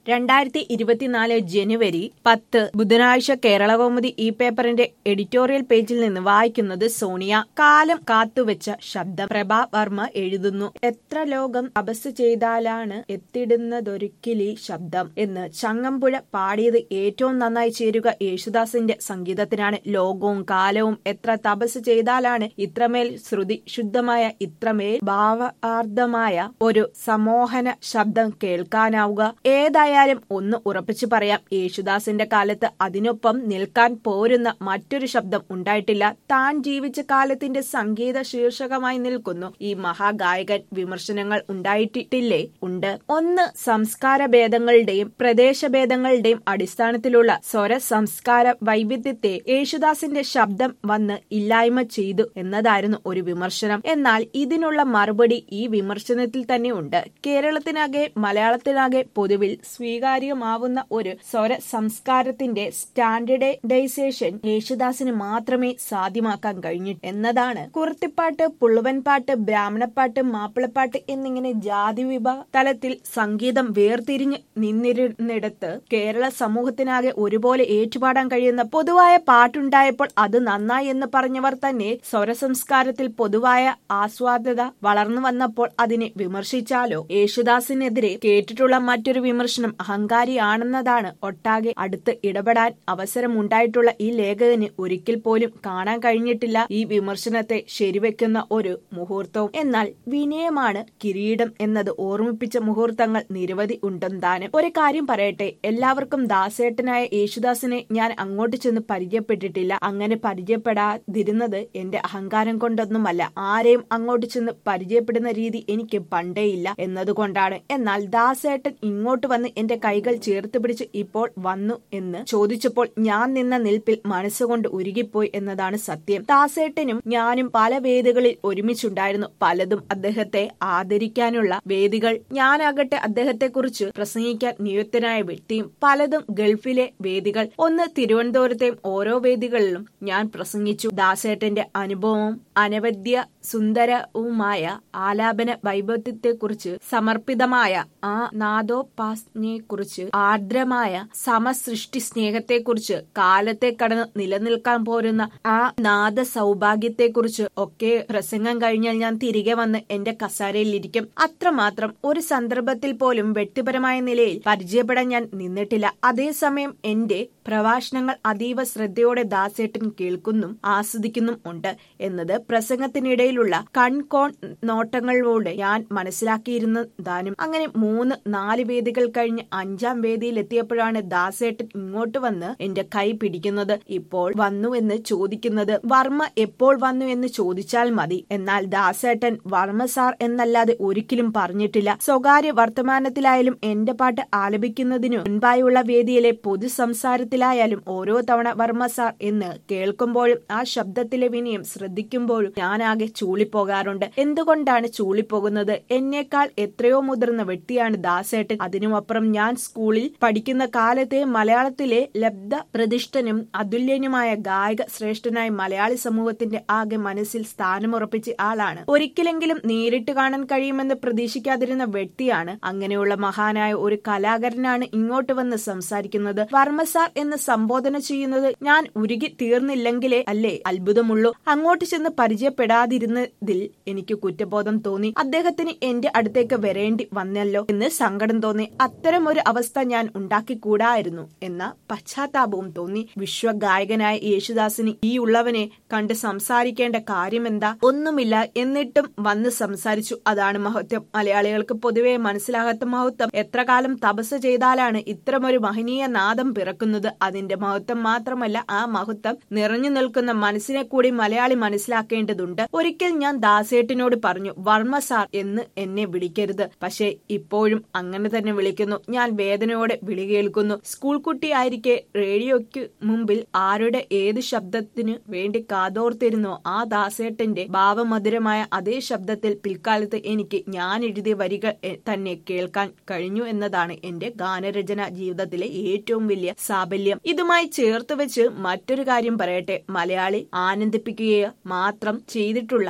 2024 ജനുവരി 10 ബുധനാഴ്ച കേരളകൗമുദി ഈ പേപ്പറിന്റെ എഡിറ്റോറിയൽ പേജിൽ നിന്ന് വായിക്കുന്നത് സോണിയ. കാലം കാത്തുവെച്ച ശബ്ദം. പ്രഭ വർമ്മ എഴുതുന്നു. എത്ര ലോകം തപസ് ചെയ്താലാണ് എത്തിടുന്നതൊരിക്കലീ ശബ്ദം എന്ന് ചങ്ങമ്പുഴ പാടിയത് ഏറ്റവും നന്നായി ചേരുക യേശുദാസിന്റെ സംഗീതത്തിനാണ്. ലോകവും കാലവും എത്ര തപസ് ചെയ്താലാണ് ഇത്രമേൽ ശ്രുതി ശുദ്ധമായ, ഇത്രമേൽ ഭാവാർദ്ദമായ ഒരു സമോഹന ശബ്ദം കേൾക്കാനാവുക. ഏതായാലും ഒന്ന് ഉറപ്പിച്ചു പറയാം, യേശുദാസിന്റെ കാലത്ത് അതിനൊപ്പം നിൽക്കാൻ പോരുന്ന മറ്റൊരു ശബ്ദം ഉണ്ടായിട്ടില്ല. താൻ ജീവിച്ച കാലത്തിന്റെ സംഗീത ശീർഷകമായി നിൽക്കുന്നു ഈ മഹാഗായകൻ. വിമർശനങ്ങൾ ഉണ്ടായിട്ടില്ലേ? ഉണ്ട്. ഒന്ന്, സംസ്കാര ഭേദങ്ങളുടെയും പ്രദേശഭേദങ്ങളുടെയും അടിസ്ഥാനത്തിലുള്ള സ്വര സംസ്കാര വൈവിധ്യത്തെ യേശുദാസിന്റെ ശബ്ദം വന്ന് ഇല്ലായ്മ ചെയ്തു എന്നതായിരുന്നു ഒരു വിമർശനം. എന്നാൽ ഇതിനുള്ള മറുപടി ഈ വിമർശനത്തിൽ തന്നെ ഉണ്ട്. കേരളത്തിനാകെ മലയാളത്തിനാകെ പൊതുവിൽ സ്വീകാര്യമാവുന്ന ഒരു സ്വര സംസ്കാരത്തിന്റെ സ്റ്റാൻഡേർഡൈസേഷൻ യേശുദാസിന് മാത്രമേ സാധ്യമാക്കാൻ കഴിഞ്ഞു എന്നതാണ്. കുറുത്തിപ്പാട്ട്, പുള്ളുവൻപാട്ട്, ബ്രാഹ്മണപ്പാട്ട്, മാപ്പിളപ്പാട്ട് എന്നിങ്ങനെ ജാതി വിഭാഗ തലത്തിൽ സംഗീതം വേർതിരിഞ്ഞ് നിന്നിരുന്നിടത്ത് കേരള സമൂഹത്തിനാകെ ഒരുപോലെ ഏറ്റുപാടാൻ കഴിയുന്ന പൊതുവായ പാട്ടുണ്ടായപ്പോൾ അത് നന്നായി എന്ന് പറഞ്ഞവർ തന്നെ സ്വരസംസ്കാരത്തിൽ പൊതുവായ ആസ്വാദ്യത വളർന്നു വന്നപ്പോൾ അതിനെ വിമർശിച്ചാലോ? യേശുദാസിനെതിരെ കേട്ടിട്ടുള്ള മറ്റൊരു വിമർശനം അഹങ്കാരിയാണെന്നതാണ്. ഒട്ടാകെ അടുത്ത് ഇടപെടാൻ അവസരമുണ്ടായിട്ടുള്ള ഈ ലേഖകന് ഒരിക്കൽ പോലും കാണാൻ കഴിഞ്ഞിട്ടില്ല ഈ വിമർശനത്തെ ശരിവെക്കുന്ന ഒരു മുഹൂർത്തവും. എന്നാൽ വിനയമാണ് കിരീടം എന്നത് ഓർമ്മിപ്പിച്ച മുഹൂർത്തങ്ങൾ നിരവധി ഉണ്ടെന്താനും. ഒരു കാര്യം പറയട്ടെ, എല്ലാവർക്കും ദാസേട്ടനായ യേശുദാസിനെ ഞാൻ അങ്ങോട്ട് ചെന്ന് പരിചയപ്പെട്ടിട്ടില്ല. അങ്ങനെ പരിചയപ്പെടാതിരുന്നത് എന്റെ അഹങ്കാരം കൊണ്ടൊന്നുമല്ല. ആരെയും അങ്ങോട്ട് ചെന്ന് പരിചയപ്പെടുന്ന രീതി എനിക്ക് പണ്ടേയില്ല എന്നതുകൊണ്ടാണ്. എന്നാൽ ദാസേട്ടൻ ഇങ്ങോട്ട് വന്ന് എന്റെ കൈകൾ ചേർത്ത് പിടിച്ച് ഇപ്പോൾ വന്നു എന്ന് ചോദിച്ചപ്പോൾ ഞാൻ നിന്ന നിൽപ്പിൽ മനസ്സുകൊണ്ട് ഉരുകിപ്പോയി എന്നതാണ് സത്യം. ദാസേട്ടനും ഞാനും പല വേദികളിൽ ഒരുമിച്ചുണ്ടായിരുന്നു. പലതും അദ്ദേഹത്തെ ആദരിക്കാനുള്ള വേദികൾ. ഞാനാകട്ടെ അദ്ദേഹത്തെക്കുറിച്ച് പ്രസംഗിക്കാൻ നിയുക്തനായ വ്യക്തിയും. പലതും ഗൾഫിലെ വേദികൾ. ഒന്ന് തിരുവനന്തപുരത്തെയും ഓരോ വേദികളിലും ഞാൻ പ്രസംഗിച്ചു. ദാസേട്ടന്റെ അനുഭവവും അനവദ്യ സുന്ദരവുമായ ആലാപന വൈഭവത്തെക്കുറിച്ച്, സമർപ്പിതമായ ആ നാദോപാസനയെക്കുറിച്ച്, ആർദ്രമായ സമസൃഷ്ടി സ്നേഹത്തെക്കുറിച്ച്, കാലത്തെ കടന്ന് നിലനിൽക്കാൻ പോരുന്ന ആ നാദ സൗഭാഗ്യത്തെക്കുറിച്ച് ഒക്കെ പ്രസംഗം കഴിഞ്ഞാൽ ഞാൻ തിരികെ വന്ന് എന്റെ കസാരയിലിരിക്കും. അത്രമാത്രം. ഒരു സന്ദർഭത്തിൽ പോലും വ്യക്തിപരമായ നിലയിൽ പരിചയപ്പെടാൻ ഞാൻ നിന്നിട്ടില്ല. അതേസമയം എന്റെ പ്രഭാഷണങ്ങൾ അതീവ ശ്രദ്ധയോടെ ദാസേട്ടൻ കേൾക്കുന്നും ആസ്വദിക്കുന്നും ഉണ്ട് എന്നത് പ്രസംഗത്തിനിടയിലുള്ള കൺകോൺ നോട്ടങ്ങളിലൂടെ ഞാൻ മനസ്സിലാക്കിയിരുന്നതാനും. അങ്ങനെ 3-4 വേദികൾ കഴിഞ്ഞ് 5ാം വേദിയിലെത്തിയപ്പോഴാണ് ദാസേട്ടൻ ഇങ്ങോട്ട് വന്ന് എന്റെ കൈ പിടിക്കുന്നത്. ഇപ്പോൾ വന്നുവെന്ന് ചോദിക്കുന്നത്. വർമ്മ എപ്പോൾ വന്നു എന്ന് ചോദിച്ചാൽ മതി. എന്നാൽ ദാസേട്ടൻ വർമ്മ സാർ എന്നല്ലാതെ ഒരിക്കലും പറഞ്ഞിട്ടില്ല. സ്വകാര്യ വർത്തമാനത്തിലായാലും എന്റെ പാട്ട് ആലപിക്കുന്നതിനു മുൻപായുള്ള വേദിയിലെ പൊതു സംസാരത്തിലായാലും ഓരോ തവണ വർമ്മ സാർ എന്ന് കേൾക്കുമ്പോഴും ആ ശബ്ദത്തിലെ വിനയം ശ്രദ്ധിക്കുമ്പോഴും ഞാനാകെ ചൂളിപ്പോകാറുണ്ട്. എന്തുകൊണ്ടാണ് ചൂളിപ്പോകുന്നത്? എന്നേക്കാൾ എത്രയോ മുതിർന്ന വ്യക്തിയാണ് ദാസേട്ടൻ. അതിനുമപ്പുറം ഞാൻ സ്കൂളിൽ പഠിക്കുന്ന കാലത്തെ മലയാളത്തിലെ ലബ്ധ പ്രതിഷ്ഠനും അതുല്യനുമായ ഗായക ശ്രേഷ്ഠനായ മലയാളി സമൂഹത്തിന്റെ ആകെ മനസ്സിൽ സ്ഥാനമുറപ്പിച്ച ആളാണ്. ഒരിക്കലെങ്കിലും നേരിട്ട് കാണാൻ കഴിയുമെന്ന് പ്രതീക്ഷിക്കാതിരുന്ന വ്യക്തിയാണ്. അങ്ങനെയുള്ള മഹാനായ ഒരു കലാകാരനാണ് ഇങ്ങോട്ട് വന്ന് സംസാരിക്കുന്നത്. വർമ്മ സാർ എന്ന് സംബോധന ചെയ്യുന്നത് ഞാൻ ഉരുകി തീർന്നില്ലെങ്കിലേ അല്ലേ അത്ഭുതമുള്ളൂ. അങ്ങോട്ട് ചെന്ന് പരിചയപ്പെടാതിരുന്നതിൽ എനിക്ക് കുറ്റബോധം തോന്നി. അദ്ദേഹത്തിന് എന്റെ അടുത്തേക്ക് വരേണ്ടി വന്നല്ലോ എന്ന് സങ്കടം തോന്നി. അത്തരം ഒരു അവസ്ഥ ഞാൻ ഉണ്ടാക്കിക്കൂടായിരുന്നു എന്ന പശ്ചാത്താപവും തോന്നി. വിശ്വഗായകനായ യേശുദാസിന് ഈ ഉള്ളവനെ കണ്ട് സംസാരിക്കേണ്ട കാര്യമെന്താ? ഒന്നുമില്ല. എന്നിട്ടും വന്ന് സംസാരിച്ചു. അതാണ് മഹത്വം. മലയാളികൾക്ക് പൊതുവെ മനസ്സിലാകാത്ത മഹത്വം. എത്ര കാലം തപസ് ചെയ്താലാണ് ഇത്തരമൊരു മഹനീയ നാദം പിറക്കുന്നത്? അതിന്റെ മഹത്വം മാത്രമല്ല, ആ മഹത്വം നിറഞ്ഞു നിൽക്കുന്ന മനസ്സിനെ കൂടി മലയാളി മനസ്സിലാക്കേണ്ടതുണ്ട്. ഒരിക്കൽ ഞാൻ ദാസേട്ടനോട് പറഞ്ഞു, വർമ്മ സാർ എന്ന് എന്നെ വിളിക്കരുത്. പക്ഷേ ഇപ്പോഴും അങ്ങനെ തന്നെ വിളിക്കുന്നു. ഞാൻ വേദനയോടെ വിളി കേൾക്കുന്നു. സ്കൂൾ കുട്ടിയായിരിക്കെ റേഡിയോയ്ക്ക് മുമ്പിൽ ആരുടെ ഏത് ശബ്ദത്തിനു വേണ്ടി കാതോർത്തിരുന്നോ ആ ദാസേട്ടന്റെ ഭാവമധുരമായ അതേ ശബ്ദത്തിൽ പിൽക്കാലത്ത് എനിക്ക് ഞാൻ എഴുതിയ വരികൾ തന്നെ കേൾക്കാൻ കഴിഞ്ഞു എന്നതാണ് എന്റെ ഗാനരചന ജീവിതത്തിലെ ഏറ്റവും വലിയ സാഫല്യം. ഇതുമായി ചേർത്ത് വെച്ച് മറ്റൊരു കാര്യം പറയട്ടെ. മലയാളി ആനന്ദിപ്പിക്കുകയോ മാത്രം ചെയ്തിട്ടുള്ള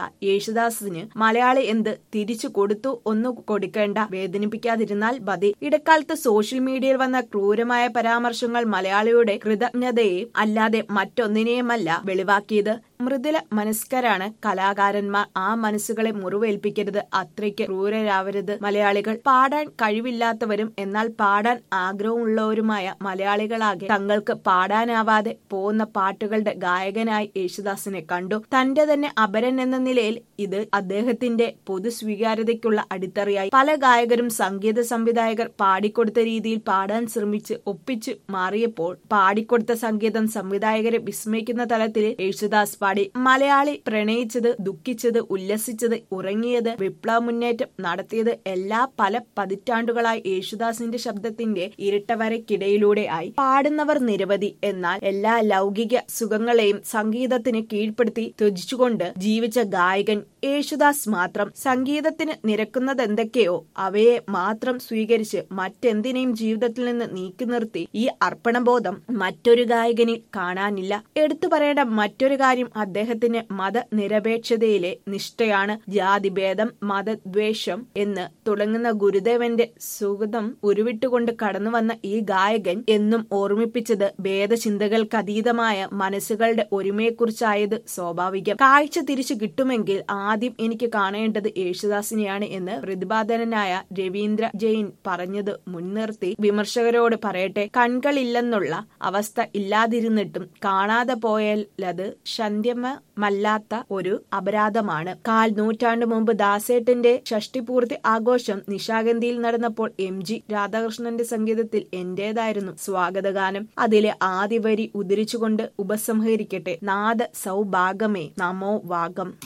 യേശുദാസിന് മലയാളി എന്ത് തിരിച്ചു കൊടുത്തു ഒന്നു കൊടുക്കേണ്ട, വേദനിപ്പിക്കാതിരുന്നാൽ മതി. ഇടക്കാലത്ത് സോഷ്യൽ മീഡിയയിൽ വന്ന ക്രൂരമായ പരാമർശങ്ങൾ മലയാളിയുടെ കൃതജ്ഞതയെ അല്ലാതെ മറ്റൊന്നിനെയുമല്ല വെളിവാക്കിയത്. മൃദുല മനസ്കരാണ് കലാകാരന്മാർ. ആ മനസ്സുകളെ മുറിവേൽപ്പിക്കരുത്, അത്രയ്ക്ക് ക്രൂരരാവരുത്. മലയാളികൾ പാടാൻ കഴിവില്ലാത്തവരും എന്നാൽ പാടാൻ ആഗ്രഹമുള്ളവരുമായ മലയാളികളാകെ തങ്ങൾക്ക് പാടാനാവാതെ പോകുന്ന പാട്ടുകളുടെ ഗായകനായി യേശുദാസിനെ കണ്ടു. തന്റെ തന്നെ അപരൻ എന്ന നിലയിൽ ഇത് അദ്ദേഹത്തിന്റെ പൊതു സ്വീകാര്യതയ്ക്കുള്ള അടിത്തറയായി. പല ഗായകരും സംഗീത സംവിധായകർ പാടിക്കൊടുത്ത രീതിയിൽ പാടാൻ ശ്രമിച്ച് ഒപ്പിച്ചു മാറിയപ്പോൾ പാടിക്കൊടുത്ത സംഗീതം സംവിധായകരെ വിസ്മയിക്കുന്ന തലത്തിൽ യേശുദാസ് പാടി. മലയാളി പ്രണയിച്ചത്, ദുഃഖിച്ചത്, ഉല്ലസിച്ചത്, ഉറങ്ങിയത്, വിപ്ലവ മുന്നേറ്റം നടത്തിയത് എല്ലാം പല പതിറ്റാണ്ടുകളായി യേശുദാസിന്റെ ശബ്ദത്തിന്റെ ഇരട്ടവരയ്ക്കിടയിലൂടെ ആയി. പാടുന്നവർ നിരവധി, എന്നാൽ എല്ലാ ലൗകിക സുഖങ്ങളെയും സംഗീതത്തിന് കീഴ്പ്പെടുത്തി ത്യജിച്ചുകൊണ്ട് ജീവിച്ച ഗായകൻ യേശുദാസ് മാത്രം. സംഗീതത്തിന് നിരക്കുന്നതെന്തൊക്കെയോ അവയെ മാത്രം സ്വീകരിച്ച് മറ്റെന്തിനേയും ജീവിതത്തിൽ നിന്ന് നീക്കി നിർത്തി ഈ അർപ്പണബോധം മറ്റൊരു ഗായകനിൽ കാണാനില്ല. എടുത്തു പറയേണ്ട മറ്റൊരു കാര്യം അദ്ദേഹത്തിന് മതനിരപേക്ഷതയിലെ നിഷ്ഠയാണ്. ജാതിഭേദം, മതദ്വേഷം എന്ന് തുടങ്ങുന്ന ഗുരുദേവന്റെ സുഗതം ഉരുവിട്ടുകൊണ്ട് കടന്നുവന്ന ഈ ഗായകൻ എന്നും ഓർമ്മിപ്പിച്ചത് ഭേദചിന്തകൾക്കതീതമായ മനസ്സുകളുടെ ഒരുമയെക്കുറിച്ചായത് സ്വാഭാവികം. കാഴ്ച തിരിച്ചു കിട്ടുമെങ്കിൽ ആദ്യം എനിക്ക് കാണേണ്ടത് യേശുദാസിനെയാണ് എന്ന് പ്രതിപാദനനായ രവീന്ദ്ര ജെയിൻ പറഞ്ഞത് മുൻനിർത്തി വിമർശകരോട് പറയട്ടെ, കൺകളില്ലെന്നുള്ള അവസ്ഥ ഇല്ലാതിരുന്നിട്ടും കാണാതെ പോയാലത് ശന്യമല്ലാത്ത ഒരു അപരാധമാണ്. 1/4 നൂറ്റാണ്ട് മുമ്പ് ദാസേട്ടന്റെ ഷഷ്ടിപൂർത്തി ആഘോഷം നിശാഗന്ധിയിൽ നടന്നപ്പോൾ MG രാധാകൃഷ്ണന്റെ സംഗീതത്തിൽ എന്റേതായിരുന്നു സ്വാഗതഗാനം. അതിലെ ആദ്യ വരി ഉദ്ധരിച്ചുകൊണ്ട് ഉപസംഹരിക്കട്ടെ: നാദ സൗഭാഗമേ നമോ വാഗം.